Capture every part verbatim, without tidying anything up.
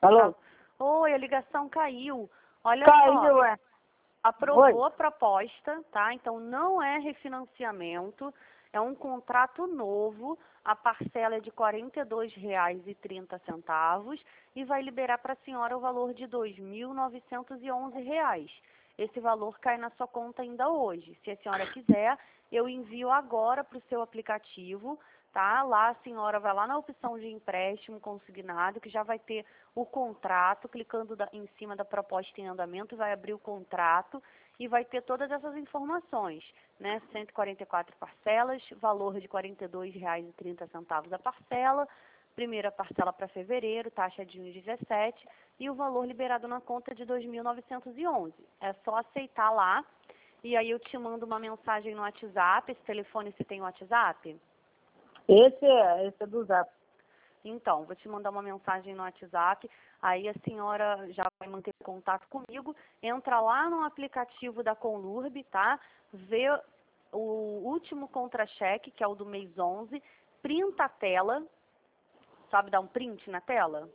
Alô? Tá. Oi, a ligação caiu. Olha Caiu, só, é. aprovou Oi. a proposta, tá? Então não é refinanciamento, é um contrato novo, a parcela é de quarenta e dois reais e trinta centavos e vai liberar para a senhora o valor de dois mil novecentos e onze reais. Esse valor cai na sua conta ainda hoje. Se a senhora quiser, eu envio agora para o seu aplicativo, tá? Lá a senhora vai lá na opção de empréstimo consignado, que já vai ter o contrato, clicando da, em cima da proposta em andamento, vai abrir o contrato e vai ter todas essas informações, né? cento e quarenta e quatro parcelas, valor de quarenta e dois reais e trinta centavos a parcela, primeira parcela para fevereiro, taxa de um vírgula dezessete e o valor liberado na conta de dois mil novecentos e onze. É só aceitar lá e aí eu te mando uma mensagem no WhatsApp. Esse telefone, você tem o WhatsApp? Esse é, esse é do Zap. Então, vou te mandar uma mensagem no WhatsApp, aí a senhora já vai manter contato comigo, entra lá no aplicativo da Conlurb, tá? Vê o último contra-cheque, que é o do mês onze, printa a tela, sabe dar um print na tela?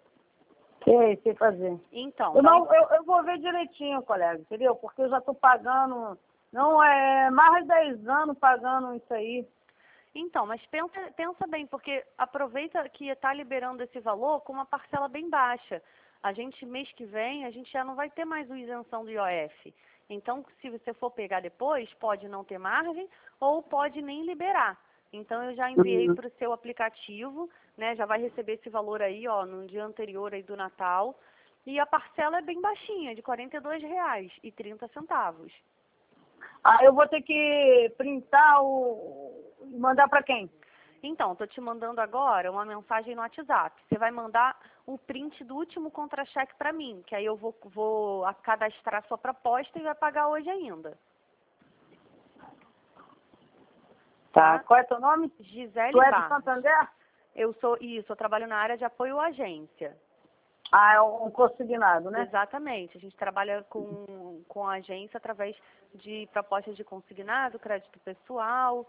Sei, sei fazer. Então, Eu, dá um... não, eu, eu vou ver direitinho, colega, entendeu? Porque eu já estou pagando, não é mais de dez anos pagando isso aí. Então, mas pensa, pensa bem, porque aproveita que está liberando esse valor com uma parcela bem baixa. A gente, mês que vem, a gente já não vai ter mais a isenção do I O F. Então, se você for pegar depois, pode não ter margem ou pode nem liberar. Então, eu já enviei Uhum. para o seu aplicativo, né? Já vai receber esse valor aí, ó, no dia anterior aí do Natal. E a parcela é bem baixinha, de quarenta e dois reais e trinta centavos. Ah, eu vou ter que printar o... mandar para quem? Então, estou te mandando agora uma mensagem no WhatsApp. Você vai mandar um print do último contra-cheque para mim, que aí eu vou, vou cadastrar a sua proposta e vai pagar hoje ainda. Tá. Tá? Qual é teu nome? Gisele Tu é do Barros. Santander? Eu sou isso, eu trabalho na área de apoio à agência. Ah, é um consignado, né? Exatamente. A gente trabalha com, com a agência através de propostas de consignado, crédito pessoal,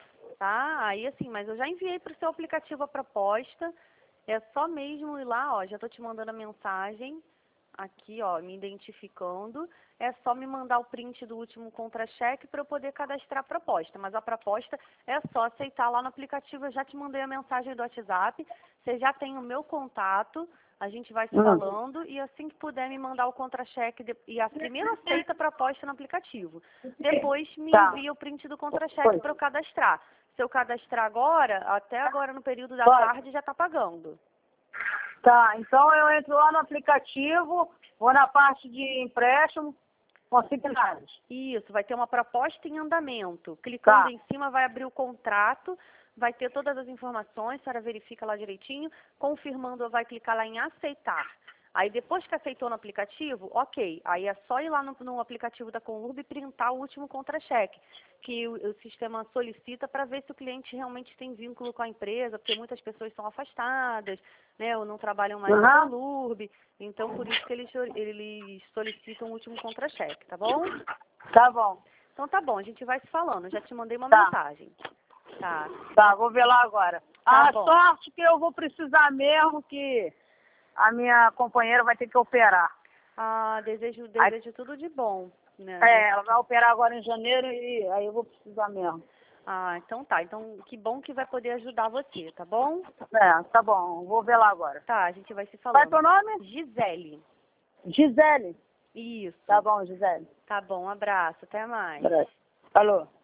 tá? Aí assim, mas eu já enviei para o seu aplicativo a proposta. É só mesmo ir lá, ó, já estou te mandando a mensagem aqui, ó, me identificando. É só me mandar o print do último contra-cheque para eu poder cadastrar a proposta. Mas a proposta é só aceitar lá no aplicativo. Eu já te mandei a mensagem do WhatsApp. Você já tem o meu contato. A gente vai se Hum. falando e assim que puder me mandar o contra-cheque de- e a primeira aceita a proposta no aplicativo. Depois me Tá. envia o print do contra-cheque Oi. para eu cadastrar. Se eu cadastrar agora, até agora no período da Pode. tarde já está pagando. Tá, então eu entro lá no aplicativo, vou na parte de empréstimo, consignados. Isso, vai ter uma proposta em andamento. Clicando Tá. em cima vai abrir o contrato, vai ter todas as informações, a senhora verifica lá direitinho, confirmando, vai clicar lá em aceitar. Aí depois que aceitou no aplicativo, ok, aí é só ir lá no, no aplicativo da Conlurb e printar o último contra-cheque, que o, o sistema solicita para ver se o cliente realmente tem vínculo com a empresa, porque muitas pessoas são afastadas, né, ou não trabalham mais na Uhum. Conlurb, então por isso que eles, eles solicitam o último contra-cheque, tá bom? Tá bom. Então tá bom, a gente vai se falando, já te mandei uma Tá. mensagem. Tá, Tá, vou ver lá agora. Tá A bom. sorte que eu vou precisar mesmo que a minha companheira vai ter que operar. ah, desejo, Aí, desejo tudo de bom, né? é, ela vai operar agora em janeiro e aí eu vou precisar mesmo. Ah, então tá. Então, que bom que vai poder ajudar você, tá bom? É, tá bom, vou ver lá agora. Tá, a gente vai se Qual é teu falando. nome? Gisele. Gisele. Isso. Tá bom, Gisele. Tá bom, um abraço, até mais. Abraço. Alô.